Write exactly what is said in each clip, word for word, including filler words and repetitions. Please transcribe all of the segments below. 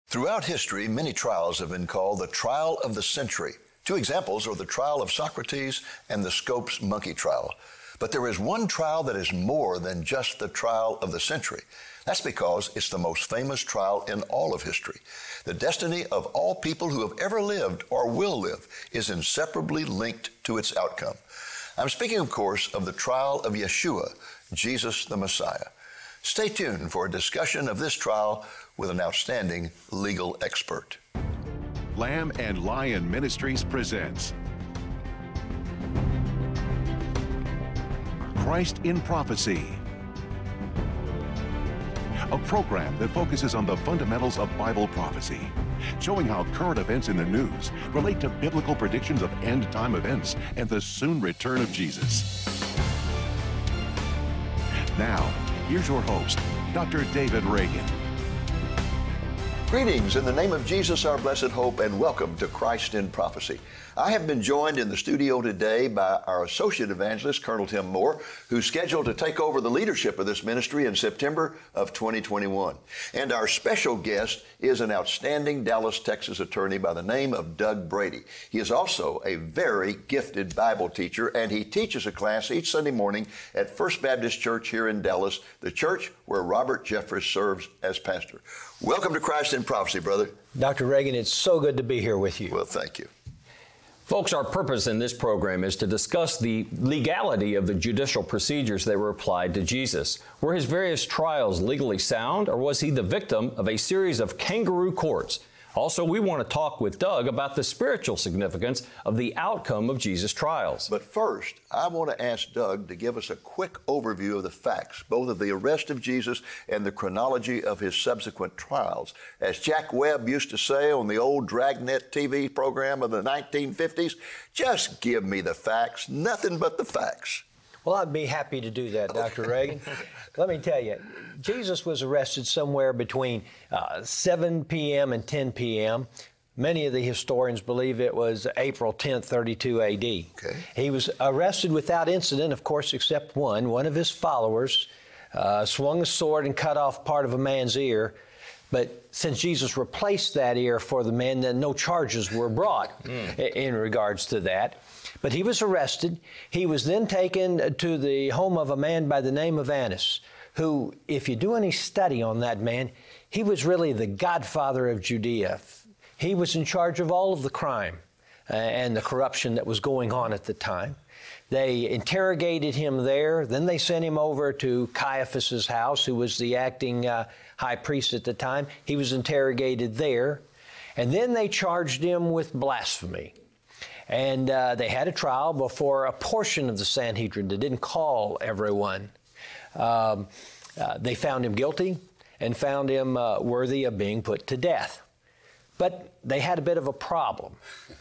Throughout history, many trials have been called the trial of the century. Two examples are the trial of Socrates and the Scopes monkey trial. But there is one trial that is more than just the trial of the century. That's because it's the most famous trial in all of history. The destiny of all people who have ever lived or will live is inseparably linked to its outcome. I'm speaking, of course, of the trial of Yeshua, Jesus the Messiah. Stay tuned for a discussion of this trial with an outstanding legal expert. Lamb and Lion Ministries presents Christ in Prophecy, a program that focuses on the fundamentals of Bible prophecy, showing how current events in the news relate to biblical predictions of end-time events and the soon return of Jesus. Now, here's your host, Doctor David Reagan. Greetings in the name of Jesus, our blessed hope, and welcome to Christ in Prophecy. I have been joined in the studio today by our Associate Evangelist, Colonel Tim Moore, who's scheduled to take over the leadership of this ministry in September of twenty twenty-one. And our special guest is an outstanding Dallas, Texas attorney by the name of Doug Brady. He is also a very gifted Bible teacher, and he teaches a class each Sunday morning at First Baptist Church here in Dallas, the church where Robert Jeffress serves as pastor. Welcome to Christ in Prophecy, brother. Doctor Reagan, it's so good to be here with you. Well, thank you. Folks, our purpose in this program is to discuss the legality of the judicial procedures that were applied to Jesus. Were his various trials legally sound, or was he the victim of a series of kangaroo courts? Also, we want to talk with Doug about the spiritual significance of the outcome of Jesus' trials. But first, I want to ask Doug to give us a quick overview of the facts, both of the arrest of Jesus and the chronology of his subsequent trials. As Jack Webb used to say on the old Dragnet T V program of the nineteen fifties, just give me the facts, nothing but the facts. Well, I'd be happy to do that, Doctor Reagan. Let me tell you, Jesus was arrested somewhere between uh, seven p.m. and ten p.m. Many of the historians believe it was April tenth, thirty-two A D. Okay. He was arrested without incident, of course, except one. One of his followers uh, swung a sword and cut off part of a man's ear. But since Jesus replaced that ear for the man, then no charges were brought mm. in regards to that. But he was arrested. He was then taken to the home of a man by the name of Annas, who, if you do any study on that man, he was really the godfather of Judea. He was in charge of all of the crime uh, and the corruption that was going on at the time. They interrogated him there. Then they sent him over to Caiaphas's house, who was the acting uh, high priest at the time. He was interrogated there. And then they charged him with blasphemy. And uh, they had a trial before a portion of the Sanhedrin. They didn't call everyone. Um, uh, they found him guilty and found him uh, worthy of being put to death. But they had a bit of a problem.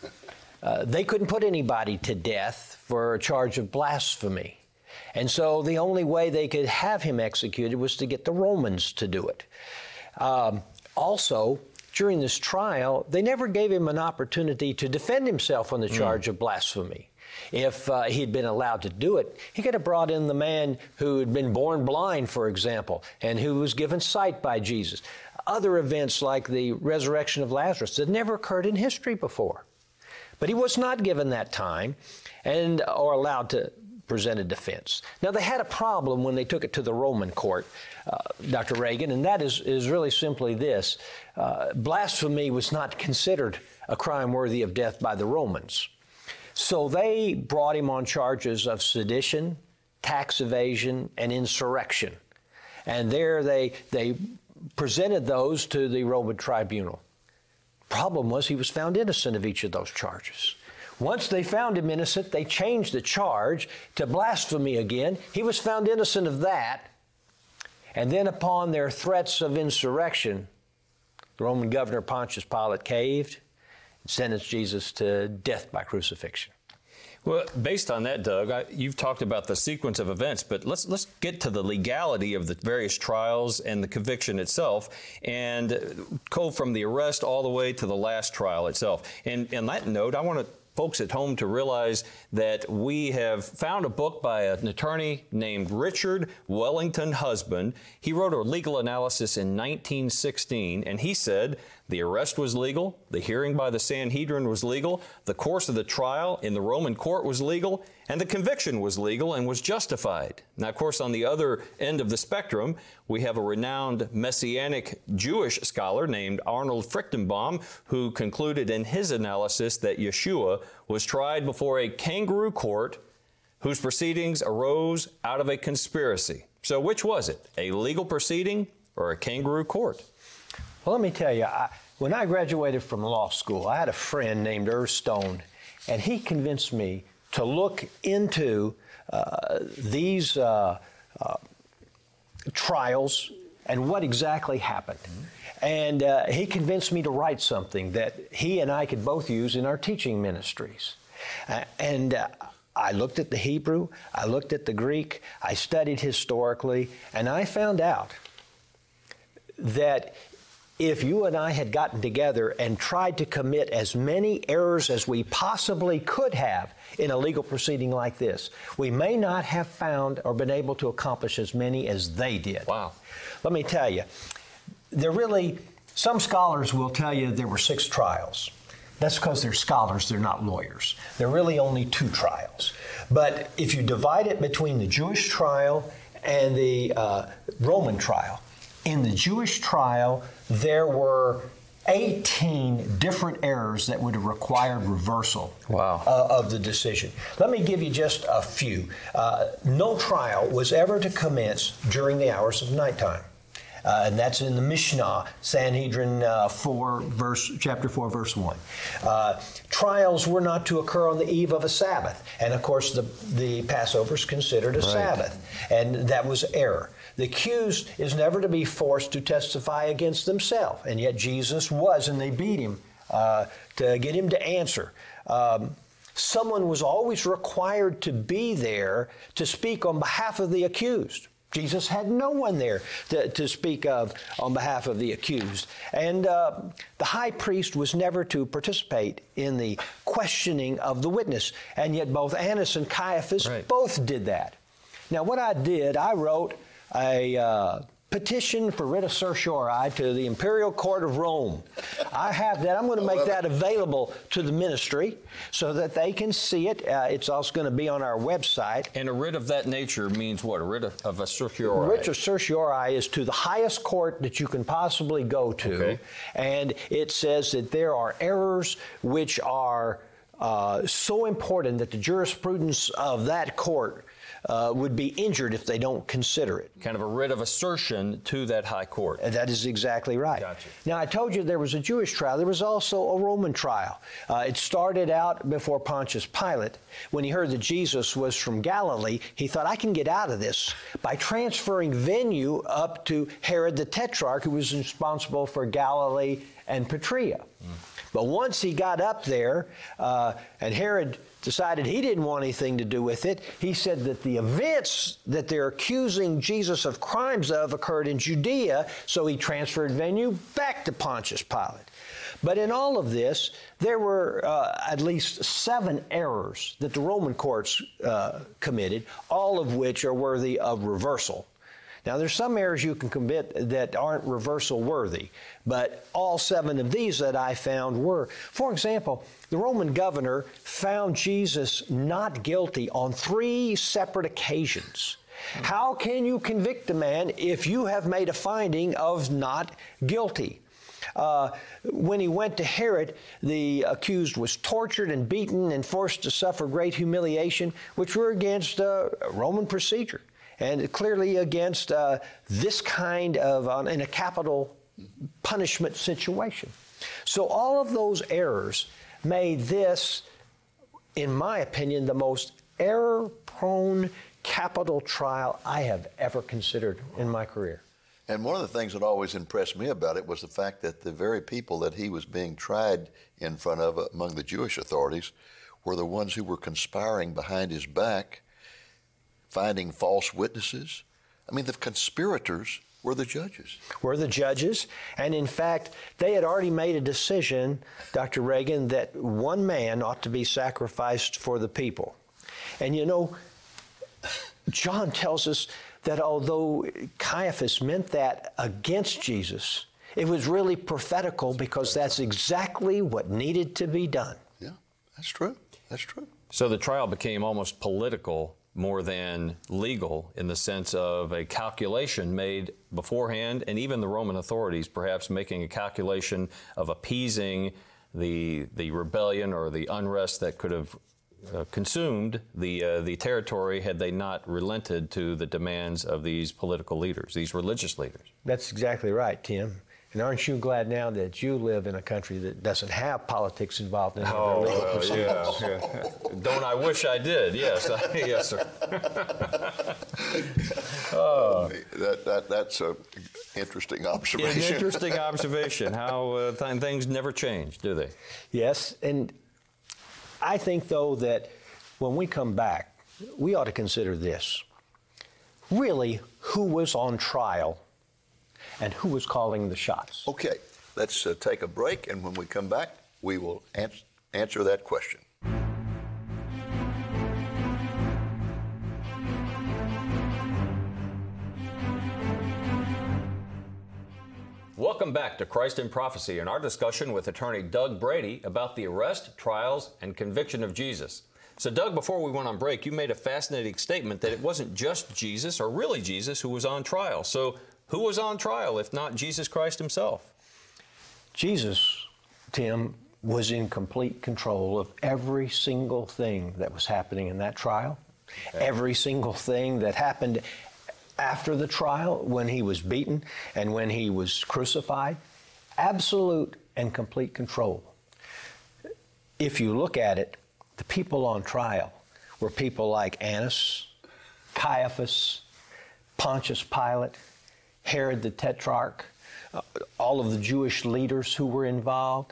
Uh, they couldn't put anybody to death for a charge of blasphemy. And so the only way they could have him executed was to get the Romans to do it. Um, also, during this trial, they never gave him an opportunity to defend himself on the charge mm. of blasphemy. If uh, he'd been allowed to do it, he could have brought in the man who had been born blind, for example, and who was given sight by Jesus. Other events like the resurrection of Lazarus that never occurred in history before. But he was not given that time and or allowed to present a defense. Now, they had a problem when they took it to the Roman court, uh, Doctor Reagan, and that is, is really simply this. Uh, blasphemy was not considered a crime worthy of death by the Romans. So they brought him on charges of sedition, tax evasion, and insurrection. And there they, they presented those to the Roman tribunal. Problem was he was found innocent of each of those charges. Once they found him innocent, they changed the charge to blasphemy again. He was found innocent of that. And then upon their threats of insurrection, the Roman governor Pontius Pilate caved and sentenced Jesus to death by crucifixion. Well, based on that, Doug, I, you've talked about the sequence of events, but let's let's get to the legality of the various trials and the conviction itself, and go from the arrest all the way to the last trial itself. And on that note, I want to folks at home to realize that we have found a book by an attorney named Richard Wellington Husband. He wrote a legal analysis in nineteen sixteen, and he said The arrest was legal. The hearing by the Sanhedrin was legal. The course of the trial in the Roman court was legal. And the conviction was legal and was justified. Now, of course, on the other end of the spectrum, we have a renowned Messianic Jewish scholar named Arnold Fruchtenbaum, who concluded in his analysis that Yeshua was tried before a kangaroo court whose proceedings arose out of a conspiracy. So which was it, a legal proceeding or a kangaroo court? Well, let me tell you, I, when I graduated from law school, I had a friend named Irv Stone, and he convinced me to look into uh, these uh, uh, trials and what exactly happened. Mm-hmm. And uh, he convinced me to write something that he and I could both use in our teaching ministries. Uh, and uh, I looked at the Hebrew, I looked at the Greek, I studied historically, and I found out that if you and I had gotten together and tried to commit as many errors as we possibly could have in a legal proceeding like this, we may not have found or been able to accomplish as many as they did. Wow. Let me tell you, there really, some scholars will tell you there were six trials. That's because they're scholars, they're not lawyers. There are really only two trials. But if you divide it between the Jewish trial and the uh, Roman trial, in the Jewish trial, there were eighteen different errors that would have required reversal wow. uh, of the decision. Let me give you just a few. Uh, no trial was ever to commence during the hours of nighttime. Uh, and that's in the Mishnah, Sanhedrin uh, four, verse, chapter four, verse one. Uh, trials were not to occur on the eve of a Sabbath. And of course, the, the Passover is considered a right. Sabbath. And that was error. The accused is never to be forced to testify against themselves. And yet Jesus was, and they beat him uh, to get him to answer. Um, someone was always required to be there to speak on behalf of the accused. Jesus had no one there to, to speak of on behalf of the accused. And uh, the high priest was never to participate in the questioning of the witness. And yet both Annas and Caiaphas right. both did that. Now, what I did, I wrote a uh, petition for writ of certiorari to the Imperial Court of Rome. I have that. I'm going to make that available to the ministry so that they can see it. Uh, it's also going to be on our website. And a writ of that nature means what? A writ of, of a certiorari? A writ of certiorari is to the highest court that you can possibly go to. Okay. And it says that there are errors which are uh, so important that the jurisprudence of that court Uh, would be injured if they don't consider it. Kind of a writ of assertion to that high court. And that is exactly right. Gotcha. Now, I told you there was a Jewish trial. There was also a Roman trial. Uh, it started out before Pontius Pilate. When he heard that Jesus was from Galilee, he thought, I can get out of this by transferring venue up to Herod the Tetrarch, who was responsible for Galilee and Petrea. Mm. But once he got up there, uh, and Herod decided he didn't want anything to do with it, he said that the events that they're accusing Jesus of crimes of occurred in Judea, so he transferred venue back to Pontius Pilate. But in all of this, there were uh, at least seven errors that the Roman courts uh, committed, all of which are worthy of reversal. Now, there's some errors you can commit that aren't reversal worthy, but all seven of these that I found were. For example, the Roman governor found Jesus not guilty on three separate occasions. How can you convict a man if you have made a finding of not guilty? Uh, when he went to Herod, the accused was tortured and beaten and forced to suffer great humiliation, which were against uh, Roman procedure. And clearly against uh, this kind of, uh, in a capital punishment situation. So all of those errors made this, in my opinion, the most error-prone capital trial I have ever considered in my career. And one of the things that always impressed me about it was the fact that the very people that he was being tried in front of among the Jewish authorities were the ones who were conspiring behind his back, finding false witnesses. I mean, the conspirators were the judges. Were the judges. And in fact, they had already made a decision, Doctor Reagan, that one man ought to be sacrificed for the people. And you know, John tells us that although Caiaphas meant that against Jesus, It was really prophetical because that's exactly what needed to be done. Yeah, that's true. That's true. So the trial became almost political more than legal in the sense of a calculation made beforehand, and even the Roman authorities perhaps making a calculation of appeasing the the rebellion or the unrest that could have uh, consumed the uh, the territory had they not relented to the demands of these political leaders, these religious leaders. That's exactly right, Tim. And aren't you glad now that you live in a country that doesn't have politics involved in Oh, their legal well, proceedings? yeah, yeah. Don't I wish I did? Yes, yes, sir. Oh. That, that, that's an interesting observation. An interesting observation, how uh, th- things never change, do they? Yes, and I think, though, that when we come back, we ought to consider this. Really, who was on trial and who was calling the shots? Okay, let's uh, take a break, and when we come back, we will ans- answer that question. Welcome back to Christ in Prophecy and our discussion with attorney Doug Brady about the arrest, trials, and conviction of Jesus. So, Doug, before we went on break, you made a fascinating statement that it wasn't just Jesus, or really Jesus, who was on trial. So, who was on trial if not Jesus Christ himself? Jesus, Tim, was in complete control of every single thing that was happening in that trial, okay. Every single thing that happened after the trial, when he was beaten and when he was crucified. Absolute and complete control. If you look at it, the people on trial were people like Annas, Caiaphas, Pontius Pilate, Herod the Tetrarch, uh, all of the Jewish leaders who were involved.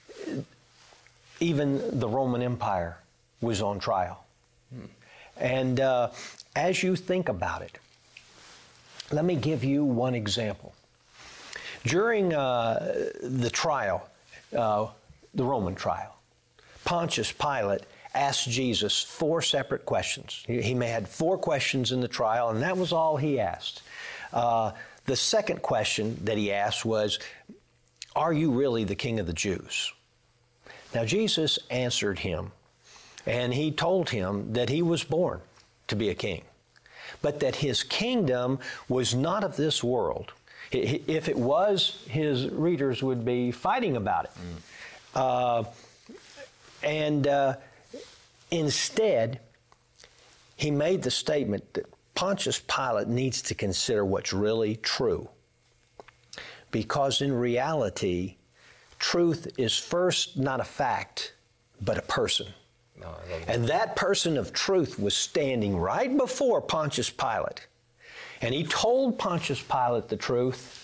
Even the Roman Empire was on trial. Hmm. And uh, as you think about it, let me give you one example. During uh, the trial, uh, the Roman trial, Pontius Pilate asked Jesus four separate questions. He, he had four questions in the trial, and that was all he asked. Uh, the second question that he asked was, "Are you really the King of the Jews?" Now, Jesus answered him, and he told him that he was born to be a king, but that his kingdom was not of this world. If it was, his readers would be fighting about it. Mm. Uh, and uh, instead, he made the statement that Pontius Pilate needs to consider what's really true. Because in reality, truth is first not a fact, but a person. No, and that person of truth was standing right before Pontius Pilate. And he told Pontius Pilate the truth.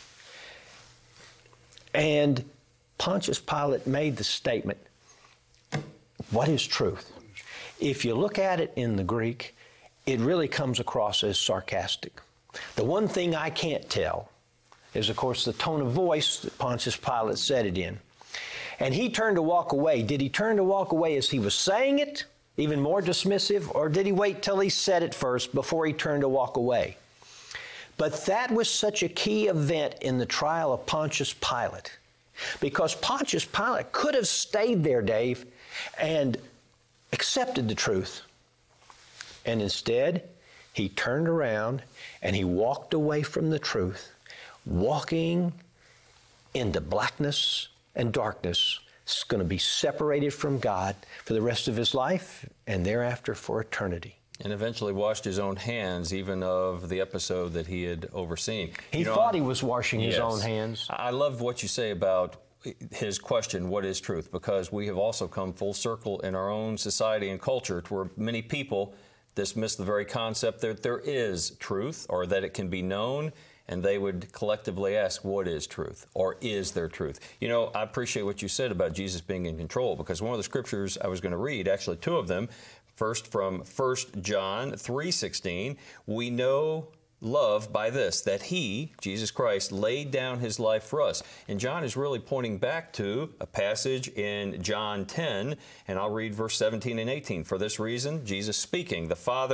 And Pontius Pilate made the statement, what is truth? If you look at it in the Greek, it really comes across as sarcastic. The one thing I can't tell is, of course, the tone of voice that Pontius Pilate said it in. And he turned to walk away. Did he turn to walk away as he was saying it, even more dismissive, or did he wait till he said it first before he turned to walk away? But that was such a key event in the trial of Pontius Pilate, because Pontius Pilate could have stayed there, Dave, and accepted the truth. And instead, he turned around and he walked away from the truth, walking into blackness and darkness. Is going to be separated from God for the rest of his life and thereafter for eternity. And eventually washed his own hands, even of the episode that he had overseen. He you know, thought he was washing yes. his own hands. I love what you say about his question, what is truth? Because we have also come full circle in our own society and culture to where many people dismiss the very concept that there is truth, or that it can be known, and they would collectively ask, what is truth? Or is there truth? You know, I appreciate what you said about Jesus being in control, because one of the scriptures I was going to read, actually two of them, first from First John three sixteen, we know love by this, that he, Jesus Christ, laid down his life for us. And John is really pointing back to a passage in John ten, and I'll read verse seventeen and eighteen. For this reason, Jesus speaking, the Father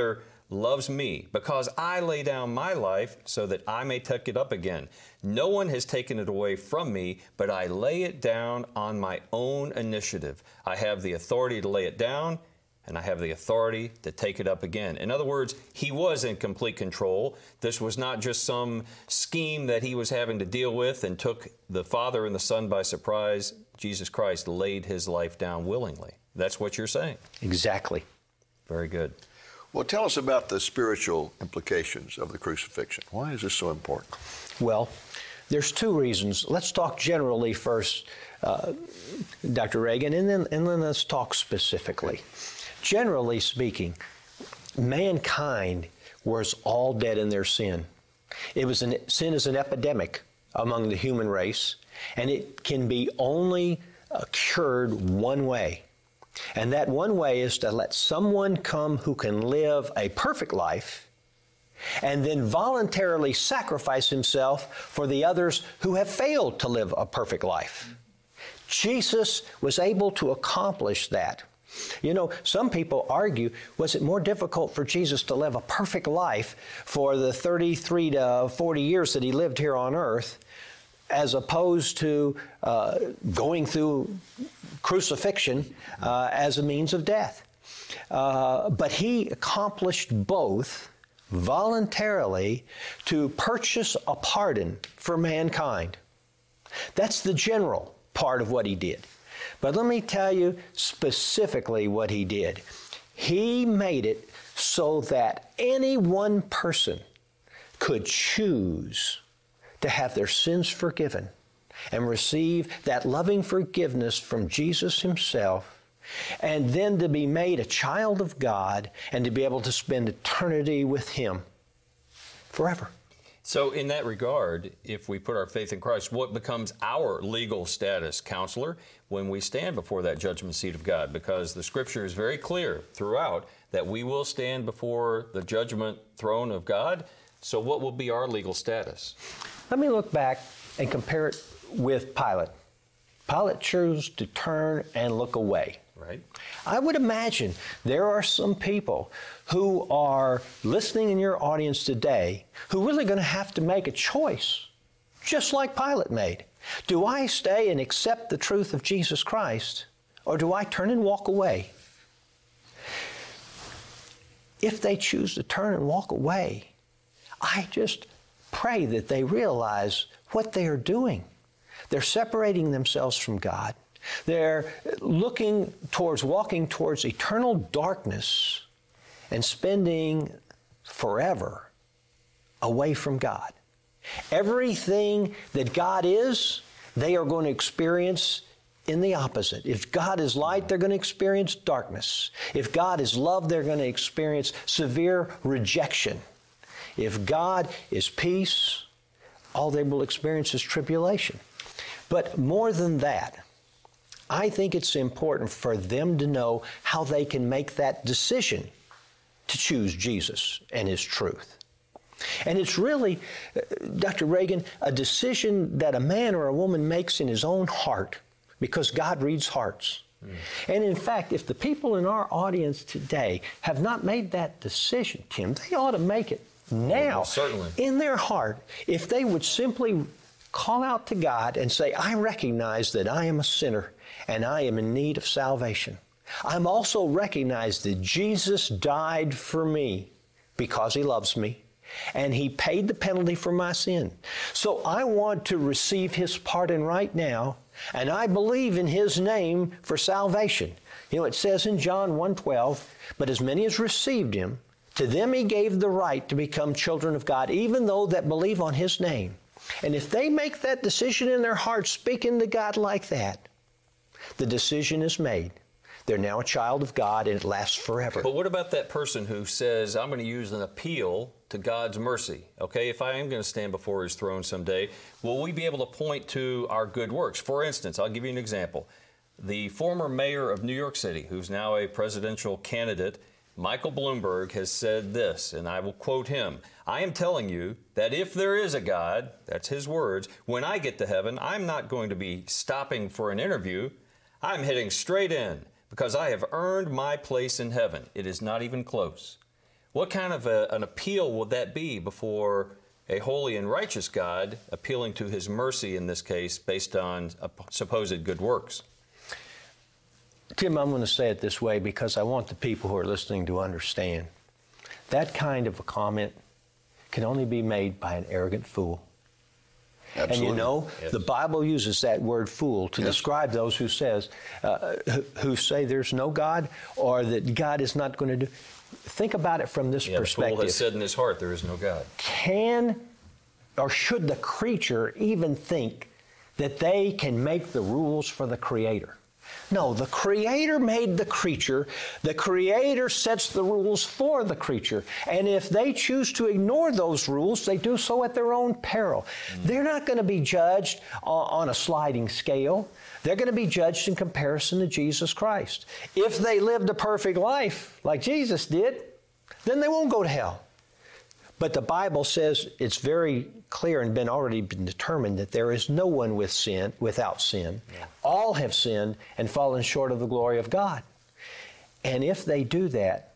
loves me, because I lay down my life so that I may take it up again. No one has taken it away from me, but I lay it down on my own initiative. I have the authority to lay it down, and I have the authority to take it up again. In other words, he was in complete control. This was not just some scheme that he was having to deal with and took the Father and the Son by surprise. Jesus Christ laid his life down willingly. That's what you're saying. Exactly. Very good. Well, tell us about the spiritual implications of the crucifixion. Why is this so important? Well, there's two reasons. Let's talk generally first, uh, Doctor Reagan, and then, and then let's talk specifically. Generally speaking, mankind was all dead in their sin. It was an, sin is an epidemic among the human race, and it can be only uh, cured one way. And that one way is to let someone come who can live a perfect life and then voluntarily sacrifice himself for the others who have failed to live a perfect life. Jesus was able to accomplish that. You know, some people argue, was it more difficult for Jesus to live a perfect life for the thirty-three to forty years that he lived here on earth, as opposed to uh, going through crucifixion uh, as a means of death? Uh, but he accomplished both voluntarily to purchase a pardon for mankind. That's the general part of what he did. But let me tell you specifically what he did. He made it so that any one person could choose to have their sins forgiven and receive that loving forgiveness from Jesus himself, and then to be made a child of God and to be able to spend eternity with him forever. So in that regard, if we put our faith in Christ, what becomes our legal status, counselor, when we stand before that judgment seat of God? Because the Scripture is very clear throughout that we will stand before the judgment throne of God. So what will be our legal status? Let me look back and compare it with Pilate. Pilate chose to turn and look away. Right. I would imagine there are some people who are listening in your audience today who are really going to have to make a choice, just like Pilate made. Do I stay and accept the truth of Jesus Christ, or do I turn and walk away? If they choose to turn and walk away, I just pray that they realize what they are doing. They're separating themselves from God. They're looking towards, walking towards eternal darkness and spending forever away from God. Everything that God is, they are going to experience in the opposite. If God is light, they're going to experience darkness. If God is love, they're going to experience severe rejection. If God is peace, all they will experience is tribulation. But more than that, I think it's important for them to know how they can make that decision to choose Jesus and his truth. And it's really, Doctor Reagan, a decision that a man or a woman makes in his own heart, because God reads hearts. Mm. And in fact, if the people in our audience today have not made that decision, Tim, they ought to make it now. Well, certainly. In their heart, if they would simply call out to God and say, I recognize that I am a sinner and I am in need of salvation. I'm also recognize that Jesus died for me because he loves me, and he paid the penalty for my sin. So I want to receive his pardon right now, and I believe in his name for salvation. You know, it says in John one twelve, but as many as received him, to them he gave the right to become children of God, even those that believe on his name. And if they make that decision in their heart, speaking to God like that, the decision is made. They're now a child of God, and it lasts forever. But what about that person who says, I'm going to use an appeal to God's mercy? Okay, if I am going to stand before his throne someday, will we be able to point to our good works? For instance, I'll give you an example. The former mayor of New York City, who's now a presidential candidate, Michael Bloomberg, has said this, and I will quote him, I am telling you that if there is a God, that's his words, when I get to heaven, I'm not going to be stopping for an interview. I'm heading straight in because I have earned my place in heaven. It is not even close. What kind of a, an appeal would that be before a holy and righteous God appealing to his mercy in this case based on a supposed good works? Tim, I'm going to say it this way because I want the people who are listening to understand. That kind of a comment can only be made by an arrogant fool. Absolutely. And you know, Yes. the Bible uses that word fool to Yes. describe those who says, uh, who, who say there's no God or that God is not going to do. Think about it from this Yeah, the perspective. fool has said in his heart, there is no God. Can or should the creature even think that they can make the rules for the Creator? No, the Creator made the creature. The Creator sets the rules for the creature. And if they choose to ignore those rules, they do so at their own peril. Mm. They're not going to be judged on, on a sliding scale. They're going to be judged in comparison to Jesus Christ. If they lived a perfect life like Jesus did, then they won't go to hell. But the Bible says it's very clear and been already been determined that there is no one with sin without sin. Yeah. All have sinned and fallen short of the glory of God. And if they do that,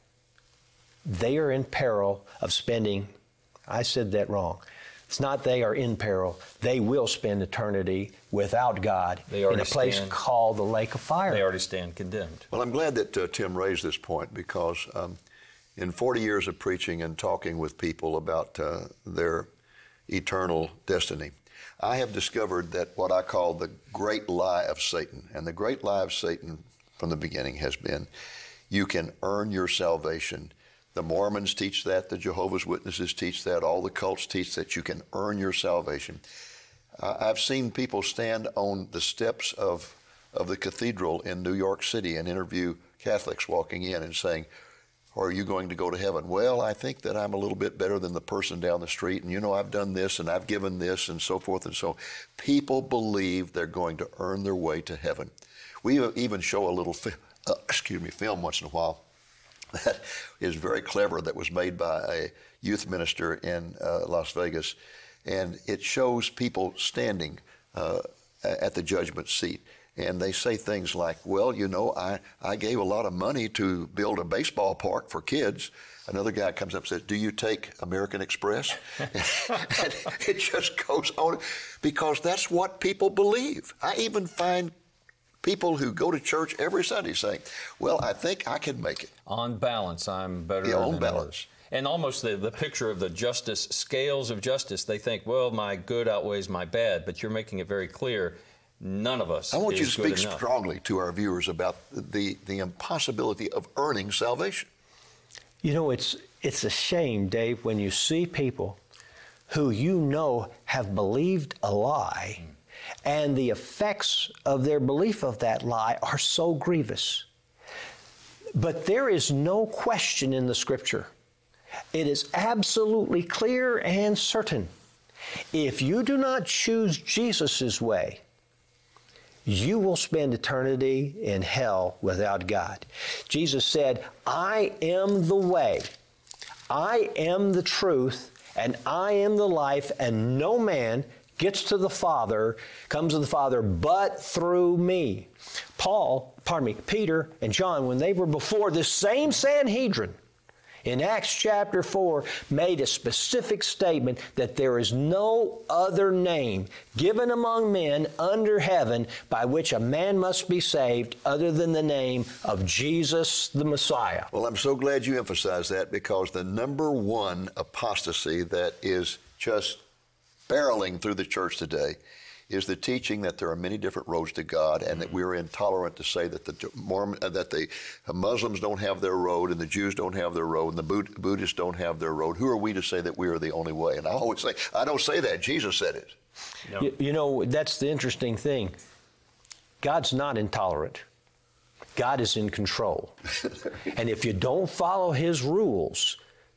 they are in peril of spending, I said that wrong. It's not they are in peril. They will spend eternity without God in a place stand, called the lake of fire. They already stand condemned. Well, I'm glad that uh, Tim raised this point because um, in forty years of preaching and talking with people about uh, their eternal destiny, I have discovered that what I call the great lie of Satan, and the great lie of Satan from the beginning has been, you can earn your salvation. The Mormons teach that, the Jehovah's Witnesses teach that, all the cults teach that you can earn your salvation. Uh, I've seen people stand on the steps of, of the cathedral in New York City and interview Catholics walking in and saying, are you going to go to heaven? Well, I think that I'm a little bit better than the person down the street, and you know, I've done this and I've given this and so forth and so on. People believe they're going to earn their way to heaven. We even show a little fi- uh, excuse me, film once in a while that is very clever, that was made by a youth minister in uh, Las Vegas, and it shows people standing uh, at the judgment seat. And they say things like, well, you know, I, I gave a lot of money to build a baseball park for kids. Another guy comes up and says, do you take American Express? And it just goes on because that's what people believe. I even find people who go to church every Sunday saying, well, I think I can make it. On balance, I'm better Yeah, on than balance. others. And almost the, the picture of the justice, scales of justice, they think, well, my good outweighs my bad, but you're making it very clear none of us I want is you to speak good enough. strongly to our viewers about the, the impossibility of earning salvation. You know, it's it's a shame, Dave, when you see people who you know have believed a lie, mm. and the effects of their belief of that lie are so grievous. But there is no question in the Scripture. It is absolutely clear and certain. If you do not choose Jesus' way, you will spend eternity in hell without God. Jesus said, I am the way, I am the truth, and I am the life, and no man gets to the Father, comes to the Father, but through me. Paul, pardon me, Peter and John, when they were before this same Sanhedrin, in Acts chapter four, made a specific statement that there is no other name given among men under heaven by which a man must be saved other than the name of Jesus the Messiah. Well, I'm so glad you emphasized that because the number one apostasy that is just barreling through the church today is the teaching that there are many different roads to God, and that we're intolerant to say that the Mormon, uh, that the Muslims don't have their road, and the Jews don't have their road, and the Bud- Buddhists don't have their road. Who are we to say that we are the only way? And I always say, I don't say that. Jesus said it. No. You, you know, that's the interesting thing. God's not intolerant. God is in control. And if you don't follow His rules,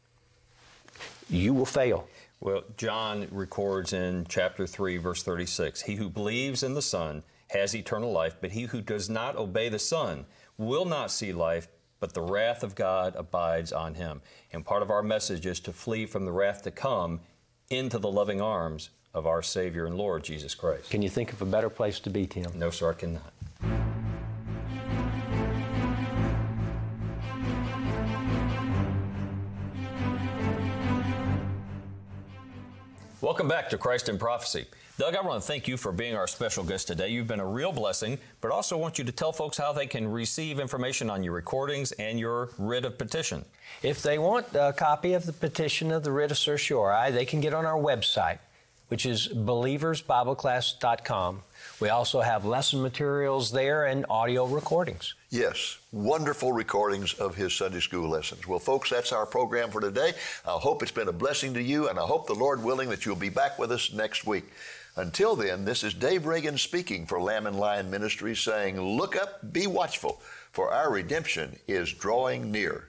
you will fail. Well, John records in chapter three, verse thirty-six, he who believes in the Son has eternal life, but he who does not obey the Son will not see life, but the wrath of God abides on him. And part of our message is to flee from the wrath to come into the loving arms of our Savior and Lord, Jesus Christ. Can you think of a better place to be, Tim? No, sir, I cannot. Welcome back to Christ in Prophecy. Doug, I want to thank you for being our special guest today. You've been a real blessing, but also want you to tell folks how they can receive information on your recordings and your writ of petition. If they want a copy of the petition of the writ of certiorari, they can get on our website, which is believers bible class dot com. We also have lesson materials there and audio recordings. Yes, wonderful recordings of his Sunday school lessons. Well, folks, that's our program for today. I hope it's been a blessing to you, and I hope the Lord willing that you'll be back with us next week. Until then, this is Dave Reagan speaking for Lamb and Lion Ministries, saying, look up, be watchful, for our redemption is drawing near.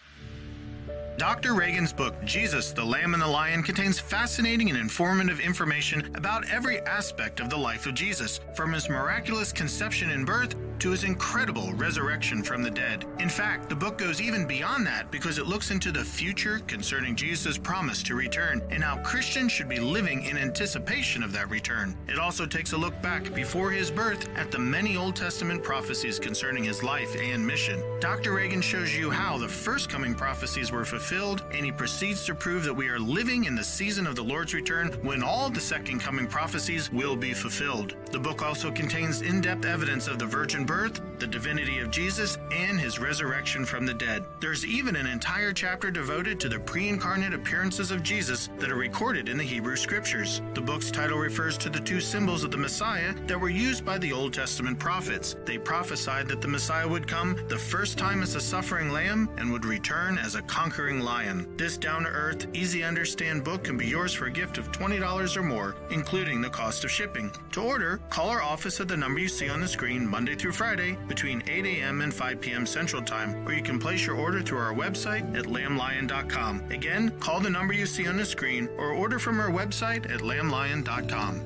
Doctor Reagan's book, Jesus, the Lamb and the Lion, contains fascinating and informative information about every aspect of the life of Jesus, from his miraculous conception and birth to his incredible resurrection from the dead. In fact, the book goes even beyond that because it looks into the future concerning Jesus' promise to return and how Christians should be living in anticipation of that return. It also takes a look back before his birth at the many Old Testament prophecies concerning his life and mission. Doctor Reagan shows you how the first coming prophecies were fulfilled, and he proceeds to prove that we are living in the season of the Lord's return when all the second coming prophecies will be fulfilled. The book also contains in-depth evidence of the virgin birth, the divinity of Jesus, and his resurrection from the dead. There's even an entire chapter devoted to the pre-incarnate appearances of Jesus that are recorded in the Hebrew Scriptures. The book's title refers to the two symbols of the Messiah that were used by the Old Testament prophets. They prophesied that the Messiah would come the first time as a suffering lamb and would return as a conquering lion. This down-to-earth, easy-to-understand book can be yours for a gift of twenty dollars or more, including the cost of shipping. To order, call our office at the number you see on the screen Monday through Friday between eight a.m. and five p.m. Central Time, or you can place your order through our website at lamb lion dot com. Again, call the number you see on the screen or order from our website at lamb lion dot com.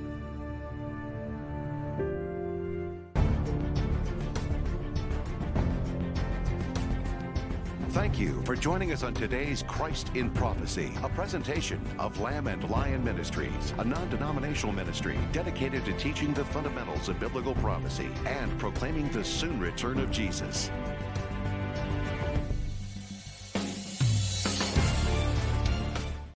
Thank you for joining us on today's Christ in Prophecy, a presentation of Lamb and Lion Ministries, a non-denominational ministry dedicated to teaching the fundamentals of biblical prophecy and proclaiming the soon return of Jesus.